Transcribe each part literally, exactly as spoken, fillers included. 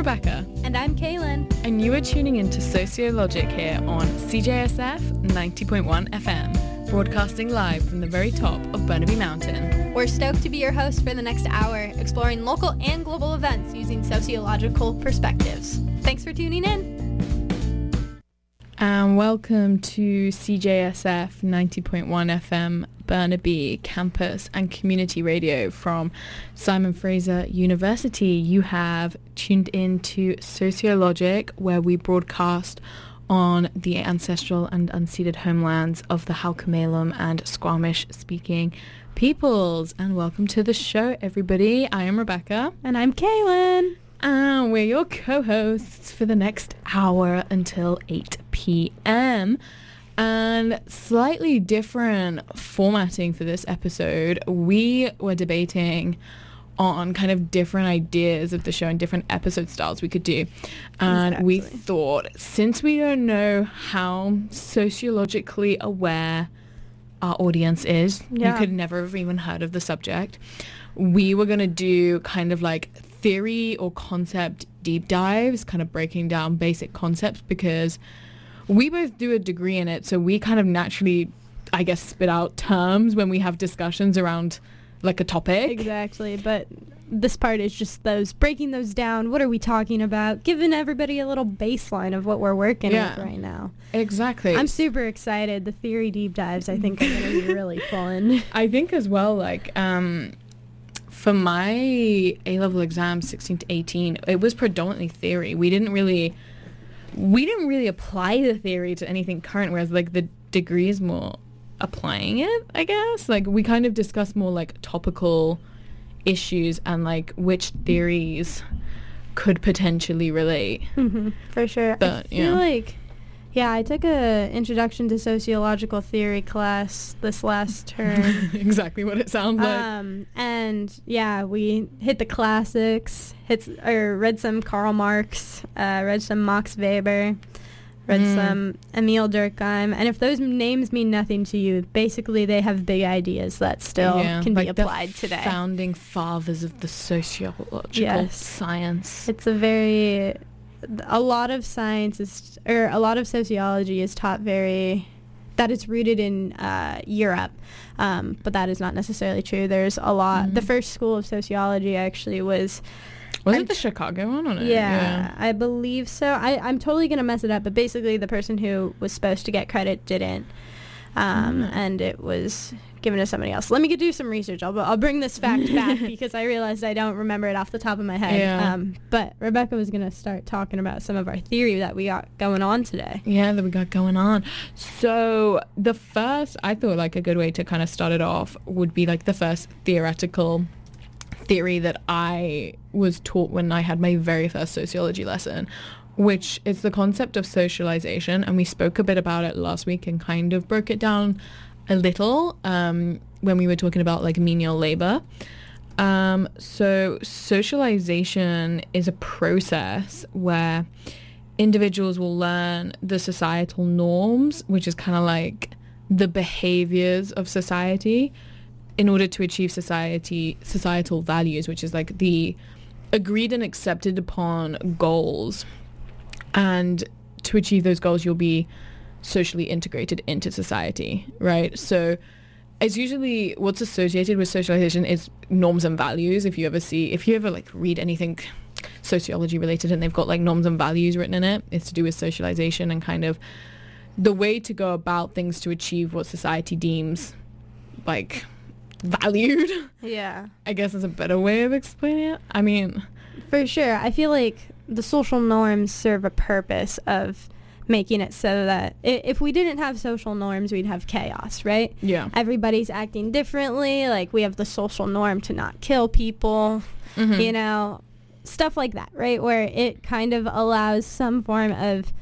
Rebecca. And I'm Kaylin. And you are tuning into Sociologic here on C J S F ninety point one F M, broadcasting live from the very top of Burnaby Mountain. We're stoked to be your host for the next hour, exploring local and global events using sociological perspectives. Thanks for tuning in. And welcome to C J S F ninety point one F M Burnaby Campus and Community Radio from Simon Fraser University. You have tuned in to Sociologic, where we broadcast on the ancestral and unceded homelands of the Halkomelem and Squamish-speaking peoples. And welcome to the show, everybody. I am Rebecca. And I'm Kaylin. And we're your co-hosts for the next hour until eight p.m. And slightly different formatting for this episode. We were debating on kind of different ideas of the show and different episode styles we could do. And exactly. We thought, since we don't know how sociologically aware our audience is, yeah. You could never have even heard of the subject, we were going to do kind of like theory or concept deep dives, kind of breaking down basic concepts, because we both do a degree in it, so we kind of naturally, I guess, spit out terms when we have discussions around like a topic. Exactly, but this part is just those, breaking those down. What are we talking about? Giving everybody a little baseline of what we're working yeah, with right now. Exactly. I'm super excited. The theory deep dives, I think, are going to be really fun. I think as well, like, um, for my A-level exams, sixteen to eighteen, it was predominantly theory. We didn't really... we didn't really apply the theory to anything current, whereas like the degree is more applying it, I guess. Like we kind of discuss more like topical issues and like which theories could potentially relate. Mm-hmm, for sure. But, I feel yeah. like, yeah, I took a introduction to sociological theory class this last term. Exactly what it sounds like. Um, and yeah, we hit the classics, hit or read some Karl Marx, uh, read some Max Weber, read mm. some Emil Durkheim. And if those names mean nothing to you, basically they have big ideas that still yeah, can like be applied the today. Founding fathers of the sociological yes. science. It's a very... a lot of science is, or a lot of sociology is taught very, that it's rooted in uh, Europe, um, but that is not necessarily true. There's a lot, mm-hmm. the first school of sociology actually was... Was I'm it the Chicago one or no? Yeah, yeah, I believe so. I, I'm totally going to mess it up, but basically the person who was supposed to get credit didn't, um, mm. and it was given to somebody else. Let me do some research. I'll, I'll bring this fact back because I realized I don't remember it off the top of my head. Yeah. Um, but Rebecca was going to start talking about some of our theory that we got going on today. Yeah, that we got going on. So the first, I thought like a good way to kind of start it off would be like the first theoretical theory that I was taught when I had my very first sociology lesson, which is the concept of socialization. And we spoke a bit about it last week and kind of broke it down a little um, when we were talking about like menial labor. Um, so socialization is a process where individuals will learn the societal norms, which is kind of like the behaviors of society, in order to achieve society societal values, which is like the agreed and accepted upon goals. And to achieve those goals, you'll be socially integrated into society, right? So it's usually what's associated with socialization is norms and values. If you ever see, if you ever like read anything sociology related and they've got like norms and values written in it, it's to do with socialization and kind of the way to go about things to achieve what society deems like valued. Yeah. I guess is a better way of explaining it. I mean, for sure. I feel like the social norms serve a purpose of making it so that if we didn't have social norms, we'd have chaos, right? Yeah. Everybody's acting differently. Like we have the social norm to not kill people, mm-hmm. you know, stuff like that, right? Where it kind of allows some form of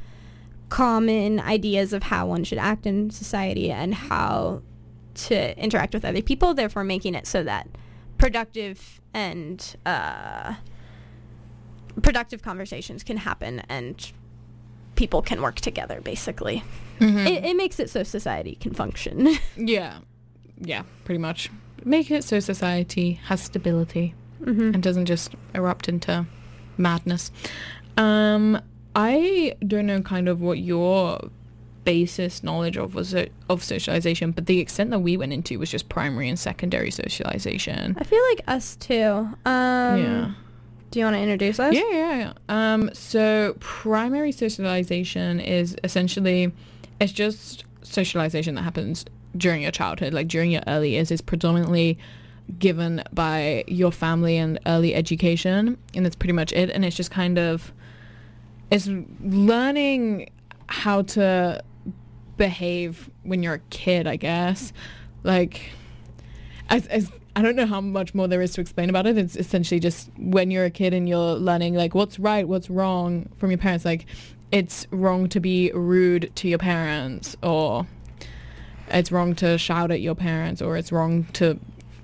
common ideas of how one should act in society and how to interact with other people, therefore making it so that productive and uh, productive conversations can happen and people can work together, basically. Mm-hmm. It, it makes it so society can function. Yeah. Yeah, pretty much. Make it so society has stability, mm-hmm. and doesn't just erupt into madness. Um, I don't know kind of what your basis knowledge of was it, of socialization, but the extent that we went into was just primary and secondary socialization. I feel like us too. Um, yeah. Do you want to introduce us? Yeah, yeah, yeah. Um, so primary socialization is essentially, it's just socialization that happens during your childhood, like during your early years. Is predominantly given by your family and early education, and that's pretty much it. And it's just kind of, it's learning how to behave when you're a kid, I guess. Like, as, as I don't know how much more there is to explain about it. It's essentially just when you're a kid and you're learning like what's right, what's wrong from your parents. Like, it's wrong to be rude to your parents, or it's wrong to shout at your parents, or it's wrong to,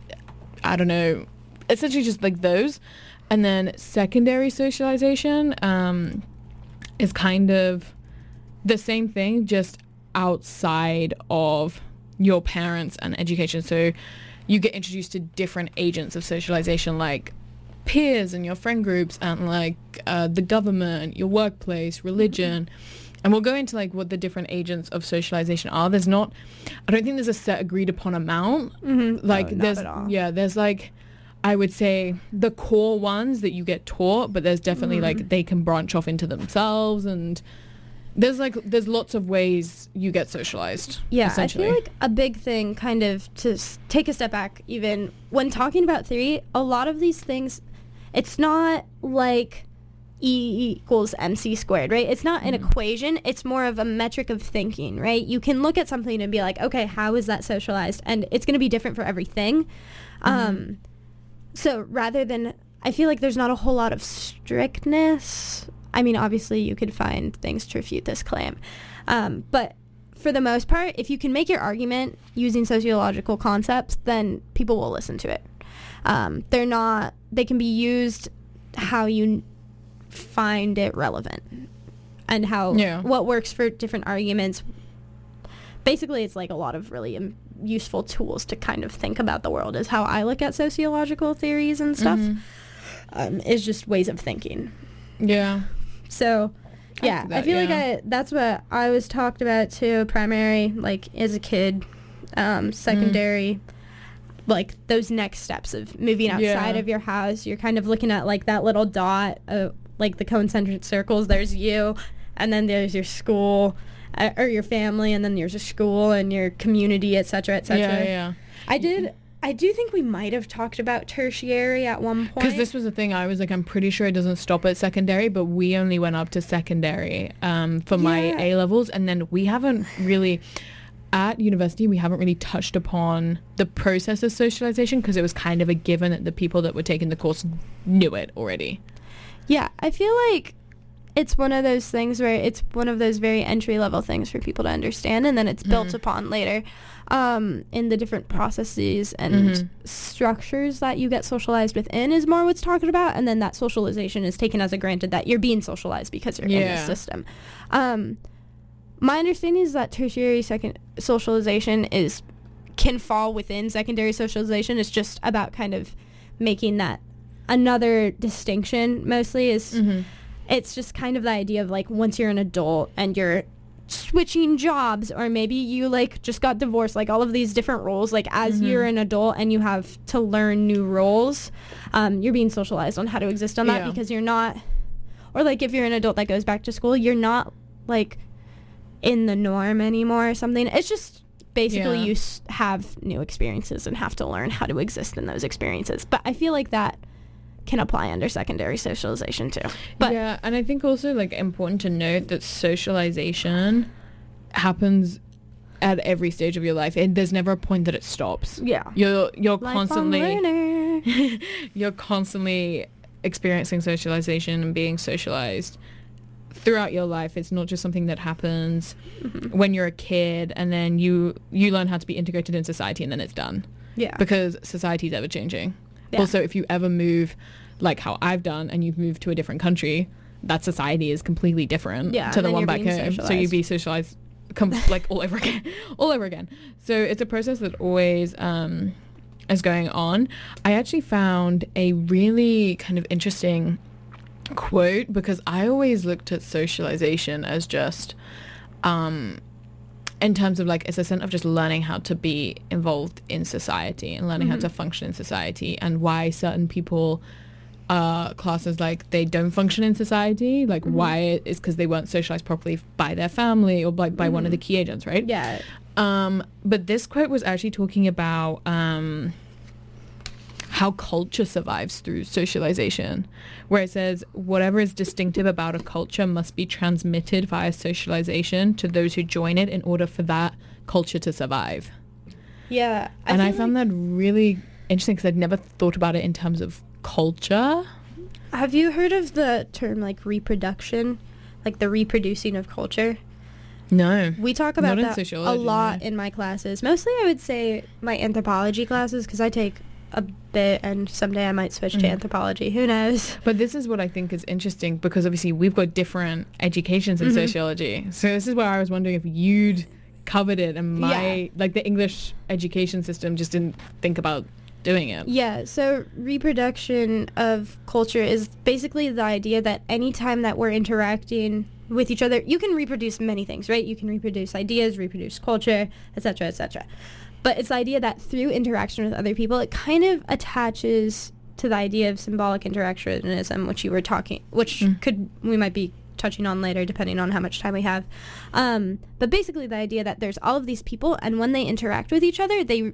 I don't know, essentially just like those. And then secondary socialization um, is kind of the same thing, just outside of your parents and education. So you get introduced to different agents of socialization, like peers and your friend groups, and like uh, the government, your workplace, religion. And we'll go into like what the different agents of socialization are. There's not, I don't think there's a set agreed upon amount. Mm-hmm. Like no, there's, not at all. yeah, there's like, I would say the core ones that you get taught, but there's definitely Mm-hmm. like they can branch off into themselves, and there's like there's lots of ways you get socialized. Yeah, I essentially. feel like a big thing, kind of to s- take a step back, even when talking about theory, a lot of these things, it's not like E equals mc squared, right? It's not an Mhm. equation. It's more of a metric of thinking, right? You can look at something and be like, okay, how is that socialized? And it's going to be different for everything. Mhm. Um, so rather than, I feel like there's not a whole lot of strictness. I mean, obviously you could find things to refute this claim. Um, but for the most part, if you can make your argument using sociological concepts, then people will listen to it. Um, they're not, they can be used how you find it relevant and how, Yeah. what works for different arguments. Basically, it's like a lot of really um, useful tools to kind of think about the world is how I look at sociological theories and stuff. Mhm. Um, is just ways of thinking. Yeah. So, I yeah, see I, that, feel yeah. like I, that's what I was talked about too, primary, like as a kid, um, secondary, like those next steps of moving outside Yeah. of your house. You're kind of looking at like that little dot, uh, like the concentric circles. There's you, and then there's your school, uh, or your family, and then there's your school and your community, et cetera, et cetera. Yeah, yeah. I did, I do think we might have talked about tertiary at one point. Because this was the thing, I was like, I'm pretty sure it doesn't stop at secondary, but we only went up to secondary um, for my Yeah. A levels, and then we haven't really, at university, we haven't really touched upon the process of socialization, because it was kind of a given that the people that were taking the course knew it already. Yeah, I feel like it's one of those things where it's one of those very entry level things for people to understand, and then it's built Mhm. upon later um, in the different processes and Mhm. structures that you get socialized within is more what's talked about, and then that socialization is taken as a granted that you're being socialized because you're in Yeah. the system. Um, my understanding is that tertiary second socialization is can fall within secondary socialization. It's just about kind of making that another distinction mostly is Mm-hmm. it's just kind of the idea of like once you're an adult and you're switching jobs, or maybe you like just got divorced, like all of these different roles, like as Mhm. you're an adult and you have to learn new roles, um, you're being socialized on how to exist on that Yeah. because you're not, or like if you're an adult that goes back to school, you're not like in the norm anymore or something. It's just basically Yeah. you s- have new experiences and have to learn how to exist in those experiences. But I feel like that can apply under secondary socialization too. But yeah, and I think also like important to note that socialization happens at every stage of your life. It, there's never a point that it stops. yeah, You're you're lifelong constantly learner. you're constantly experiencing socialization and being socialized throughout your life. It's not just something that happens Mm-hmm. when you're a kid and then you you learn how to be integrated in society and then it's done. Yeah. Because society's ever changing. Yeah. Also, if you ever move like how I've done and you've moved to a different country, that society is completely different Yeah, to and the then one you're back being home. So socialized. you'd be socialized com- like all over again, all over again. So it's a process that always um, is going on. I actually found a really kind of interesting quote, because I always looked at socialization as just um in terms of like it's a sense of just learning how to be involved in society and learning mm-hmm. how to function in society, and why certain people uh classes like they don't function in society, like mm-hmm. why it is because they weren't socialized properly by their family or like by mm-hmm. one of the key agents, right? Yeah. Um but this quote was actually talking about um how culture survives through socialization, where it says whatever is distinctive about a culture must be transmitted via socialization to those who join it in order for that culture to survive. Yeah. I and I found like that really interesting because I'd never thought about it in terms of culture. Have you heard of the term like reproduction, like the reproducing of culture? No. We talk about that a lot no. in my classes. Mostly I would say my anthropology classes, because I take a bit and someday I might switch mm-hmm. to anthropology, who knows. But this is what I think is interesting, because obviously we've got different educations in mm-hmm. sociology, so this is where I was wondering if you'd covered it and my yeah. like the English education system just didn't think about doing it. Yeah, so reproduction of culture is basically the idea that anytime that we're interacting with each other, you can reproduce many things, right? You can reproduce ideas, reproduce culture, etc, etc. But it's the idea that through interaction with other people, it kind of attaches to the idea of symbolic interactionism, which you were talking, which mm. could we might be touching on later, depending on how much time we have. Um, but basically, the idea that there's all of these people, and when they interact with each other, they re-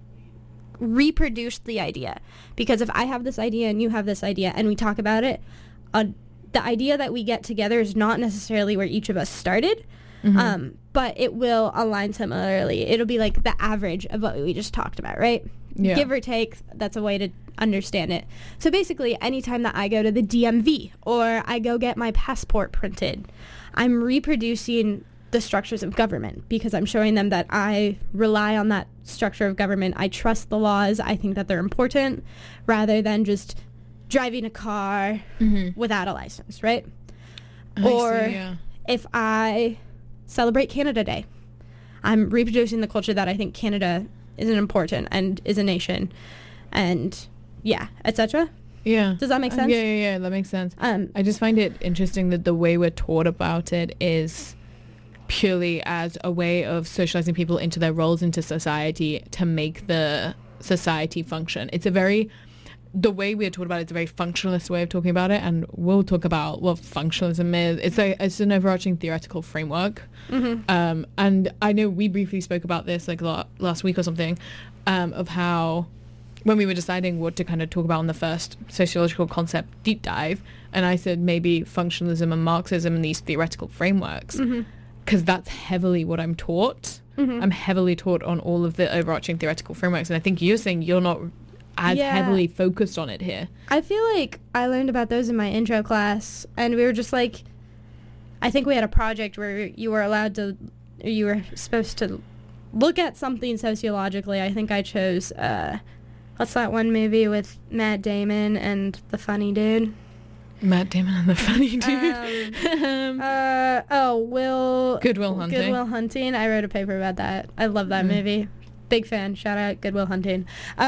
reproduce the idea. Because if I have this idea and you have this idea, and we talk about it, uh, the idea that we get together is not necessarily where each of us started. Mm-hmm. Um, but it will align similarly. It'll be like the average of what we just talked about, right? Yeah. Give or take, that's a way to understand it. So basically, anytime that I go to the D M V or I go get my passport printed, I'm reproducing the structures of government, because I'm showing them that I rely on that structure of government. I trust the laws. I think that they're important, rather than just driving a car mm-hmm. without a license, right? I or see, yeah. if I celebrate Canada Day, I'm reproducing the culture that I think Canada is an important and is a nation, and yeah, et cetera. Yeah. Does that make sense? Uh, yeah, yeah, yeah, that makes sense. Um, I just find it interesting that the way we're taught about it is purely as a way of socializing people into their roles into society to make the society function. It's a very the way we're taught about it is a very functionalist way of talking about it, and we'll talk about what functionalism is. It's a it's an overarching theoretical framework, mm-hmm. um, and I know we briefly spoke about this like la- last week or something, um, of how when we were deciding what to kind of talk about on the first sociological concept deep dive, and I said maybe functionalism and Marxism and these theoretical frameworks, because mm-hmm. that's heavily what I'm taught. Mm-hmm. I'm heavily taught on all of the overarching theoretical frameworks, and I think you're saying you're not as yeah. heavily focused on it here. I feel like I learned about those in my intro class, and we were just like, I think we had a project where you were allowed to, you were supposed to look at something sociologically. I think I chose, uh, what's that one movie with Matt Damon and the funny dude? Matt Damon and the funny dude. Um, uh, oh, Will... Good Will Hunting. Good Will Hunting. I wrote a paper about that. I love that mm. movie. Big fan. Shout out Good Will Hunting.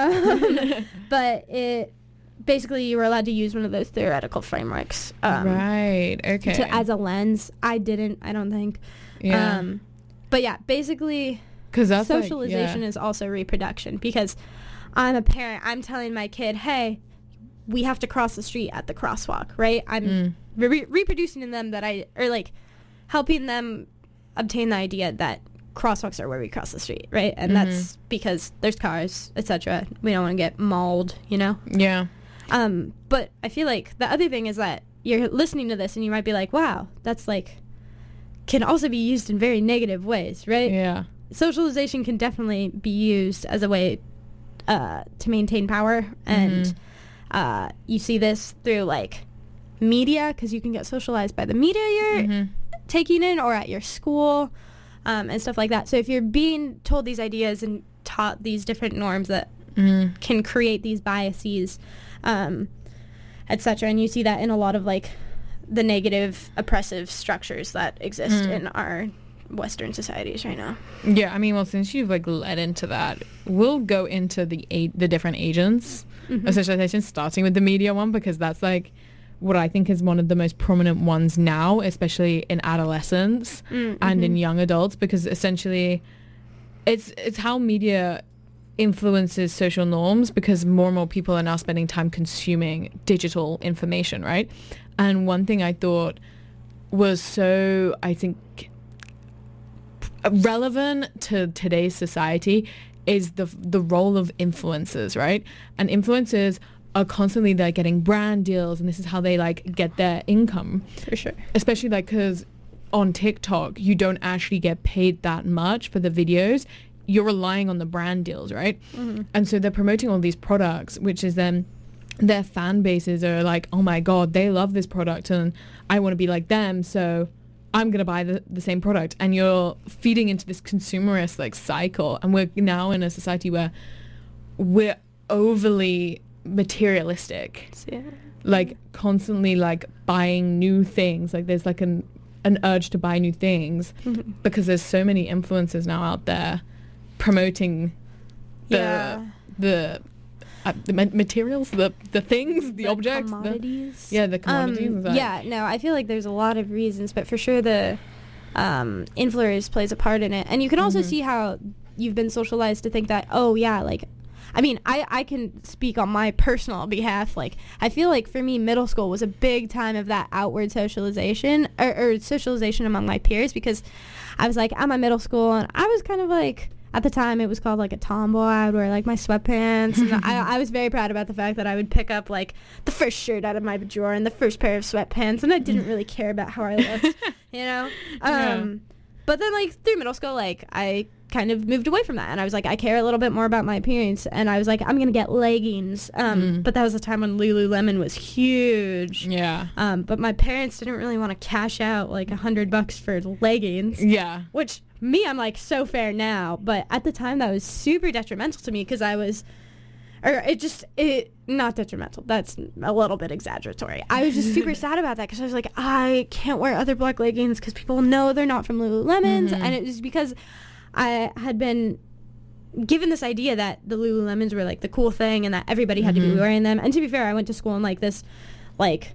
Um, but it basically you were allowed to use one of those theoretical frameworks. Um, right. Okay. To, as a lens. I didn't. I don't think. Yeah. Um, but yeah, basically, because socialization like, yeah. is also reproduction. Because I'm a parent. I'm telling my kid, hey, we have to cross the street at the crosswalk, right? I'm mm. re- reproducing in them that I, or like helping them obtain the idea that crosswalks are where we cross the street, right? And mm-hmm. that's because there's cars, et cetera. We don't want to get mauled, you know? Yeah. Um, but I feel like the other thing is that you're listening to this and you might be like, wow, that's like, can also be used in very negative ways, right? Yeah. Socialization can definitely be used as a way uh, to maintain power. And mm-hmm. uh, you see this through like media, because you can get socialized by the media you're mm-hmm. taking in, or at your school. Um, and stuff like that. So if you're being told these ideas and taught these different norms that mm. can create these biases, um, et cetera, and you see that in a lot of like the negative oppressive structures that exist mm. in our Western societies right now. Yeah, I mean, well, since you've like led into that, we'll go into the a- the different agents mm-hmm. of socialization, starting with the media one, because that's like what I think is one of the most prominent ones now, especially in adolescence mm-hmm. and in young adults, because essentially it's it's how media influences social norms, because more and more people are now spending time consuming digital information, right? And one thing I thought was so, I think, relevant to today's society is the the role of influencers, right? And influencers are constantly like getting brand deals, and this is how they like get their income. For sure. Especially like because on TikTok you don't actually get paid that much for the videos. You're relying on the brand deals, right? Mm-hmm. And so they're promoting all these products, which is then their fan bases are like, oh my god, they love this product and I want to be like them, so I'm gonna buy the, the same product. And you're feeding into this consumerist like cycle, and we're now in a society where we're overly materialistic, yeah. like constantly like buying new things. Like there's like an an urge to buy new things mm-hmm. because there's so many influencers now out there promoting the yeah. the uh, the ma- materials, the the things, the, the objects, commodities. The, yeah, the commodities. Um, like, yeah, no, I feel like there's a lot of reasons, but for sure the um, influencers plays a part in it, and you can also mm-hmm. see how you've been socialized to think that, oh yeah, like. I mean, I, I can speak on my personal behalf. Like, I feel like for me, middle school was a big time of that outward socialization or, or socialization among my peers, because I was like, I'm at middle school, and I was kind of like, at the time it was called like a tomboy. I would wear like my sweatpants, and I, I was very proud about the fact that I would pick up like the first shirt out of my drawer and the first pair of sweatpants, and I didn't really care about how I looked, you know? Um, yeah. But then like through middle school, like I kind of moved away from that, and I was like, I care a little bit more about my appearance, and I was like, I'm gonna get leggings. Um, mm. But that was a time when Lululemon was huge. Yeah. Um, but my parents didn't really want to cash out like a hundred bucks for leggings. Yeah. Which me, I'm like so fair now, but at the time that was super detrimental to me because I was, or it just it not detrimental. That's a little bit exaggeratory. I was just super sad about that because I was like, I can't wear other black leggings because people know they're not from Lululemon's, mm-hmm. and it was because I had been given this idea that the Lululemons were like the cool thing and that everybody had mm-hmm. to be wearing them. And to be fair, I went to school in like this like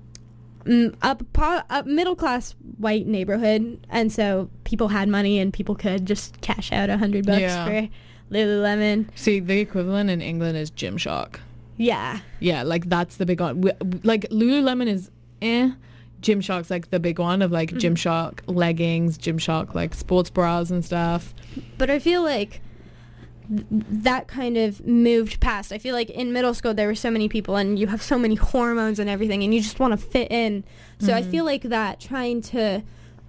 mm, up, po- up middle class white neighborhood, and so people had money and people could just cash out a hundred bucks yeah. for Lululemon. See, the equivalent in England is Gymshark. Yeah. Yeah, like that's the big one. We, like Lululemon is eh. Gymshark's like the big one of like mm-hmm. Gymshark leggings, Gymshark like sports bras and stuff. But I feel like th- that kind of moved past. I feel like in middle school there were so many people and you have so many hormones and everything and you just want to fit in. So mm-hmm. I feel like that trying to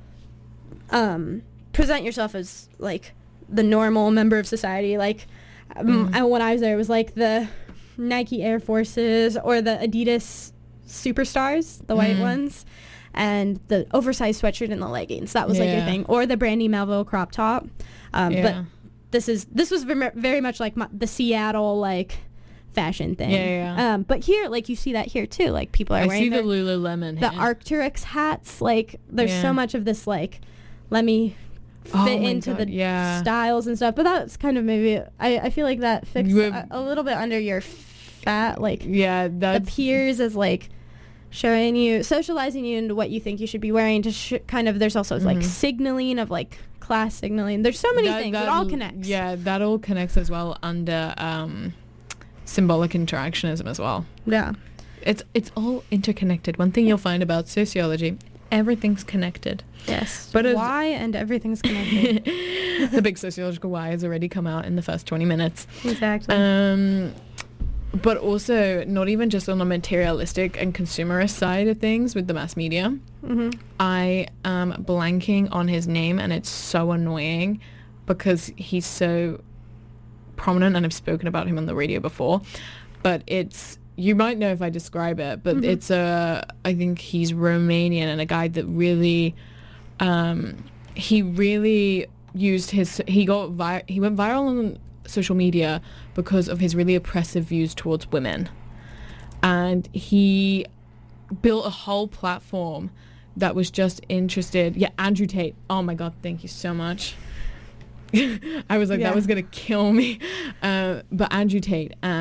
um, present yourself as like the normal member of society, like mm-hmm. um, when I was there it was like the Nike Air Forces or the Adidas Superstars, the white mm. ones, and the oversized sweatshirt and the leggings. That was yeah. like your thing, or the Brandy Melville crop top. Um, yeah. But this is this was very much like my, the Seattle like fashion thing. Yeah, yeah. Um, but here, like you see that here too. Like people are I wearing see their, the Lululemon, the Arc'teryx hats. Like there's yeah. so much of this like, let me fit oh into God, the yeah. styles and stuff. But that's kind of maybe I, I feel like that fits a, a little bit under your fat like yeah that appears as like showing you, socializing you into what you think you should be wearing to sh- kind of, there's also mm-hmm. like signaling of like class signaling. There's so many that, things. That, it all connects. Yeah, that all connects as well under um, symbolic interactionism as well. Yeah. It's it's all interconnected. One thing you'll find about sociology, everything's connected. Yes. But why and everything's connected. The big sociological why has already come out in the first twenty minutes. Exactly. Um, but also not even just on the materialistic and consumerist side of things with the mass media. Mm-hmm. I am blanking on his name and it's so annoying because he's so prominent and I've spoken about him on the radio before. But it's, you might know if I describe it, but mm-hmm. it's a, I think he's Romanian and a guy that really, um, he really used his, he got, vi- he went viral on social media because of his really oppressive views towards women, and he built a whole platform that was just interested. Yeah, Andrew Tate. Oh my God, thank you so much. I was like, yeah. that was gonna kill me. Uh, but Andrew Tate, and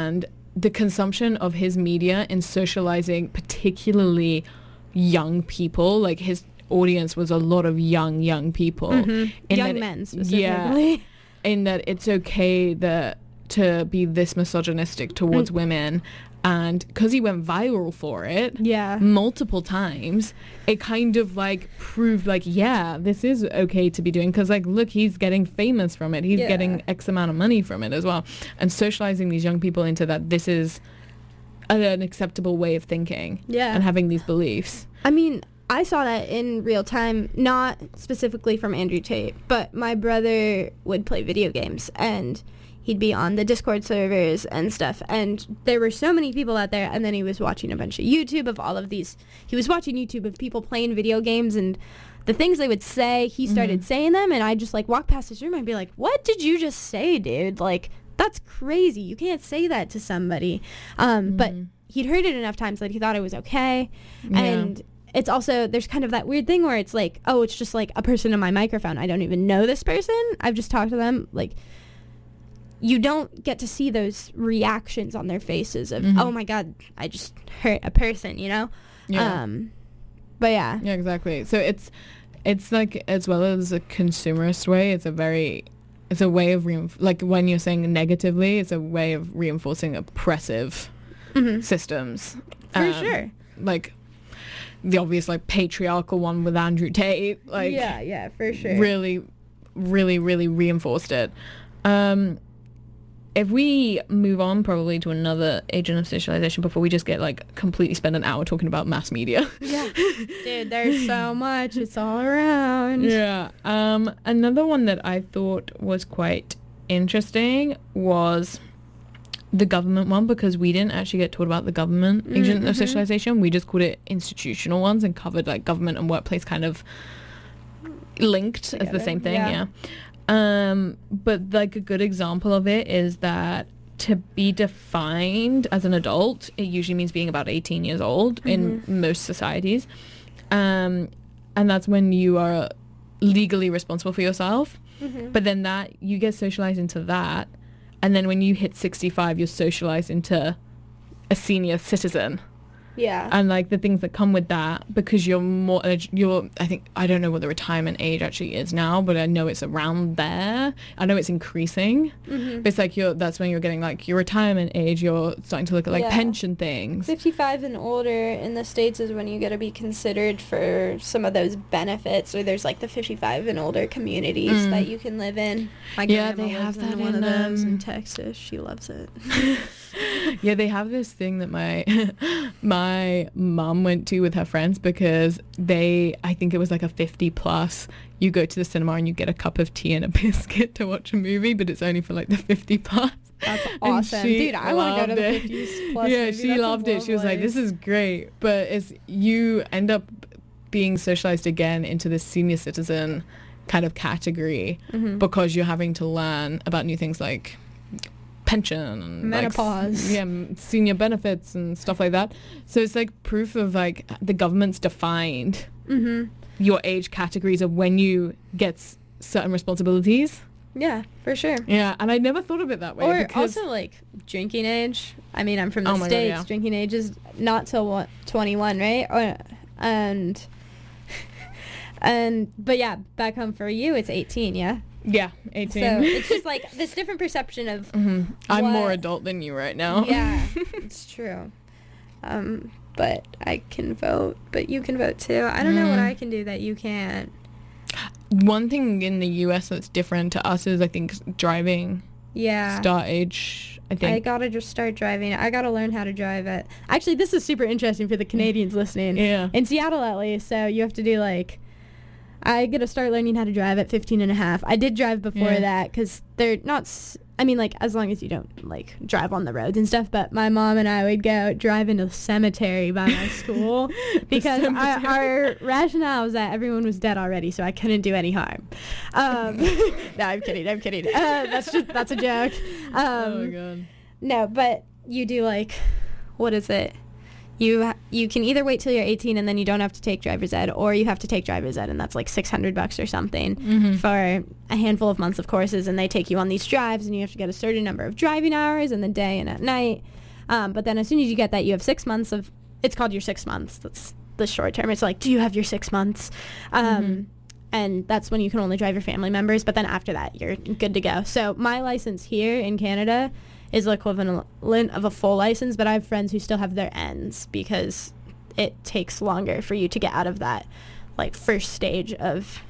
the consumption of his media and socializing particularly young people, like his audience was a lot of young young people, mm-hmm. young that, men specifically. Yeah, in that it's okay that to be this misogynistic towards mm. women, and because he went viral for it, yeah, multiple times, it kind of like proved like, yeah, this is okay to be doing, because like, look, he's getting famous from it, he's yeah. getting X amount of money from it as well, and socializing these young people into that this is an acceptable way of thinking, yeah, and having these beliefs. I mean, I saw that in real time, not specifically from Andrew Tate, but my brother would play video games, and he'd be on the Discord servers and stuff, and there were so many people out there, and then he was watching a bunch of YouTube of all of these, he was watching YouTube of people playing video games, and the things they would say, he started mm-hmm. saying them, and I'd just like walk past his room and be like, what did you just say, dude? Like, that's crazy. You can't say that to somebody. Um, mm-hmm. But he'd heard it enough times that he thought it was okay, yeah. and it's also, there's kind of that weird thing where it's like, oh, it's just like a person on my microphone. I don't even know this person. I've just talked to them. Like, you don't get to see those reactions on their faces of, mm-hmm. oh my God, I just hurt a person, you know? Yeah. Um, but yeah. Yeah, exactly. So it's, it's like, as well as a consumerist way, it's a very, it's a way of, reinf- like when you're saying negatively, it's a way of reinforcing oppressive mm-hmm. systems. For um, sure. Like, the obvious like patriarchal one with Andrew Tate, like yeah yeah for sure, really really really reinforced it. Um if we move on probably to another agent of socialization before we just get like completely spend an hour talking about mass media. Yeah. Dude, there's so much, it's all around. Yeah. Um another one that I thought was quite interesting was the government one, because we didn't actually get taught about the government mm-hmm. agent of socialization. We just called it institutional ones and covered like government and workplace kind of linked together as the same thing. Yeah. yeah. Um, but like a good example of it is that to be defined as an adult, it usually means being about eighteen years old mm-hmm. in most societies. Um, and that's when you are legally responsible for yourself. Mm-hmm. But then that you get socialized into that. And then when you hit sixty-five, you're socialized into a senior citizen. Yeah. And like the things that come with that, because you're more, you're, I think, I don't know what the retirement age actually is now, but I know it's around there. I know it's increasing. Mm-hmm. But it's like you're, that's when you're getting like your retirement age, you're starting to look at like yeah. pension things. fifty-five and older in the States is when you get to be considered for some of those benefits, or there's like the fifty-five and older communities mm. that you can live in. My yeah, they have that in one in, of those um, in Texas. She loves it. Yeah, they have this thing that my my mom went to with her friends, because they, I think it was like a fifty plus, you go to the cinema and you get a cup of tea and a biscuit to watch a movie, but it's only for like the fifty plus. That's awesome. Dude, I want to go to the fifties plus Yeah, movie. she That's loved it. She was like, this is great. But it's, you end up being socialized again into this senior citizen kind of category mm-hmm. because you're having to learn about new things like pension and menopause, like, yeah, senior benefits and stuff like that. So it's like proof of like the government's defined mm-hmm. your age categories of when you get s- certain responsibilities. Yeah, for sure. Yeah, and I never thought of it that way. Or also like drinking age. I mean, I'm from the oh States. God, yeah. Drinking age is not till what, twenty-one, right? Or, and and but yeah, back home for you, it's eighteen. Yeah. Yeah, eighteen. So it's just like this different perception of. Mm-hmm. I'm what, more adult than you right now. Yeah, it's true. Um, but I can vote, but you can vote too. I don't mm. know what I can do that you can't. One thing in the U S that's different to us is, I think, driving. Yeah. Start age, I think. I gotta just start driving. I gotta learn how to drive it. Actually, this is super interesting for the Canadians listening. Yeah. In Seattle, at least. So you have to do like, I gotta start learning how to drive at fifteen and a half. I did drive before yeah. that because they're not, s- I mean, like, as long as you don't, like, drive on the roads and stuff. But my mom and I would go drive into the cemetery by my school because I, our rationale was that everyone was dead already, so I couldn't do any harm. Um, no, I'm kidding. I'm kidding. Uh, that's just, that's a joke. Um, oh, my God. No, but you do, like, what is it? You ha- you can either wait till you're eighteen and then you don't have to take driver's ed, or you have to take driver's ed, and that's like six hundred bucks or something mm-hmm. for a handful of months of courses, and they take you on these drives, and you have to get a certain number of driving hours in the day and at night. Um, but then as soon as you get that, you have six months of, it's called your six months. That's the short term. It's like, do you have your six months? Um, mm-hmm. And that's when you can only drive your family members. But then after that, you're good to go. So my license here in Canada is the equivalent of a full license, but I have friends who still have their ends because it takes longer for you to get out of that, like, first stage of,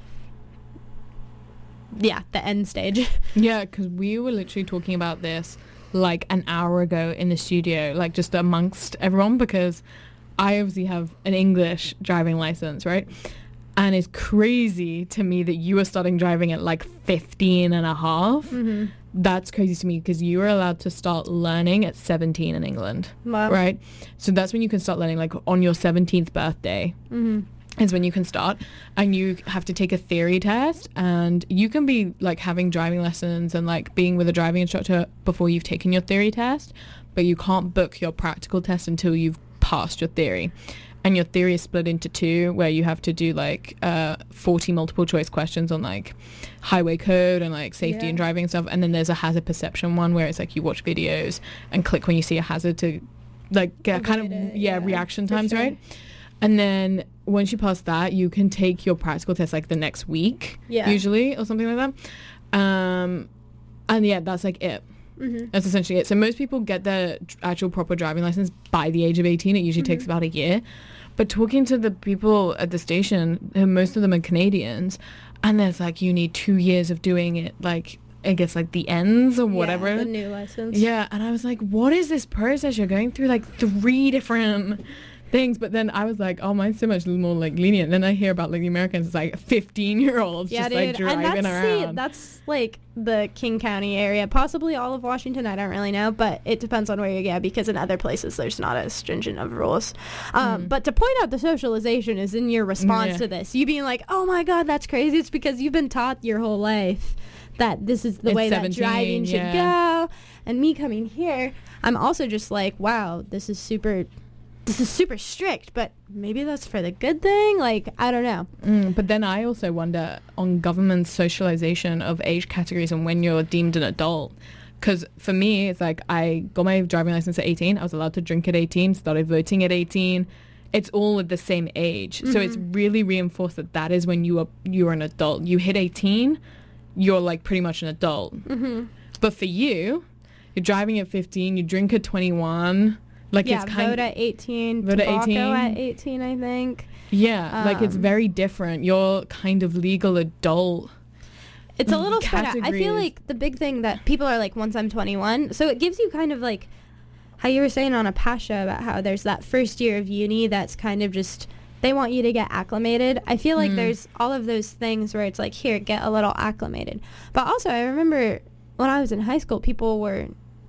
yeah, the end stage. Yeah, because we were literally talking about this like an hour ago in the studio, like just amongst everyone, because I obviously have an English driving license, right? And it's crazy to me that you were starting driving at like fifteen and a half. Mm-hmm. That's crazy to me because you were allowed to start learning at seventeen in England, wow. right? So that's when you can start learning, like on your seventeenth birthday. Mm-hmm. Is when you can start, and you have to take a theory test, and you can be like having driving lessons and like being with a driving instructor before you've taken your theory test, but you can't book your practical test until you've passed your theory. And your theory is split into two, where you have to do like uh, forty multiple choice questions on like highway code and like safety yeah. and driving and stuff. And then there's a hazard perception one where it's like you watch videos and click when you see a hazard to like get kind of it, yeah, yeah reaction times, sure. right? And then once you pass that, you can take your practical test like the next week, yeah. usually, or something like that. Um, and yeah, that's like it. Mm-hmm. That's essentially it. So most people get their actual proper driving license by the age of eighteen. It usually mm-hmm. takes about a year. But talking to the people at the station, who most of them are Canadians, and there's like, you need two years of doing it, like, I guess like the ends or whatever. Yeah, the new license. Yeah, and I was like, what is this process? You're going through like three different things. But then I was like, oh, mine's so much more like lenient. Then I hear about like the Americans, it's like fifteen year olds yeah, just dude. like driving and that's, around. See, that's like the King County area, possibly all of Washington. I don't really know, but it depends on where you get, because in other places there's not as stringent of rules. Um, mm. But to point out the socialization is in your response yeah. to this. You being like, oh my God, that's crazy. It's because you've been taught your whole life that this is the it's way that driving should yeah. go. And me coming here, I'm also just like, wow, this is super... this is super strict, but maybe that's for the good thing. Like, I don't know. Mm, but then I also wonder on government socialization of age categories and when you're deemed an adult. Because for me, it's like I got my driving license at eighteen. I was allowed to drink at eighteen, started voting at eighteen. It's all at the same age. Mm-hmm. So it's really reinforced that that is when you are, you are an adult. You hit eighteen, you're like pretty much an adult. Mm-hmm. But for you, you're driving at fifteen, you drink at twenty-one. Like yeah, it's kind vote at eighteen, vote at eighteen. at eighteen, I think. Yeah, um, like it's very different. You're kind of legal adult. It's a little spread out. I feel like the big thing that people are like, once I'm twenty-one, so it gives you kind of like how you were saying on Apasha about how there's that first year of uni that's kind of just, they want you to get acclimated. I feel like mm. there's all of those things where it's like, here, get a little acclimated. But also, I remember when I was in high school, people were...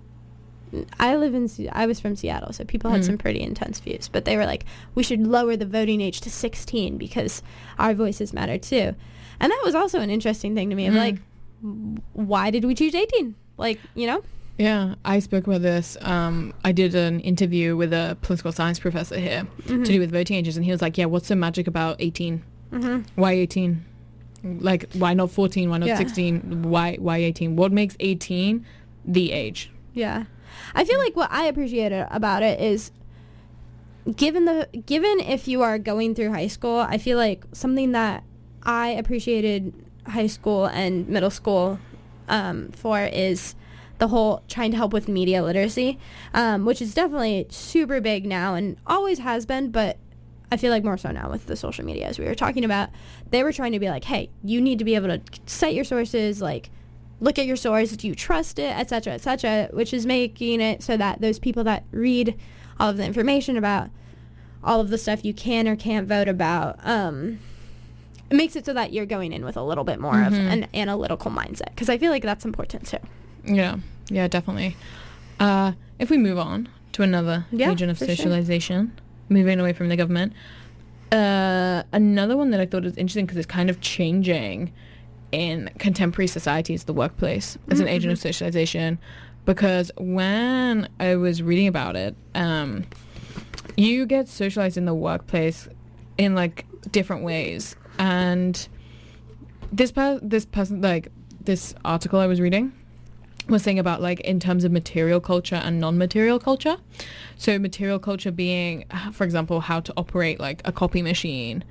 I live in, I was from Seattle, so people had mm. some pretty intense views, but they were like, we should lower the voting age to sixteen because our voices matter too. And that was also an interesting thing to me of mm. like, why did we choose eighteen? Like, you know? Yeah, I spoke about this. Um, I did an interview with a political science professor here mm-hmm. to do with voting ages, and he was like, yeah, what's so magic about eighteen? Mm-hmm. Why eighteen? Like, why not fourteen? Why not yeah. sixteen? Why, why eighteen? What makes eighteen the age? Yeah. I feel like what I appreciated about it is given the given if you are going through high school, I feel like something that I appreciated high school and middle school um, for is the whole trying to help with media literacy, um, which is definitely super big now and always has been, but I feel like more so now with the social media, as we were talking about. They were trying to be like, hey, you need to be able to cite your sources, like, look at your source, do you trust it, et cetera, et cetera, which is making it so that those people that read all of the information about all of the stuff you can or can't vote about, um, it makes it so that you're going in with a little bit more mm-hmm. of an analytical mindset, because I feel like that's important too. Yeah, yeah, definitely. Uh, if we move on to another yeah, region of socialization, sure. moving away from the government, uh, another one that I thought was interesting because it's kind of changing in contemporary society is the workplace as an mm-hmm. agent of socialization, because when I was reading about it, um, you get socialized in the workplace in like different ways. And this per- this person, like this article I was reading, was saying about like in terms of material culture and non-material culture. So material culture being, for example, how to operate like a copy machine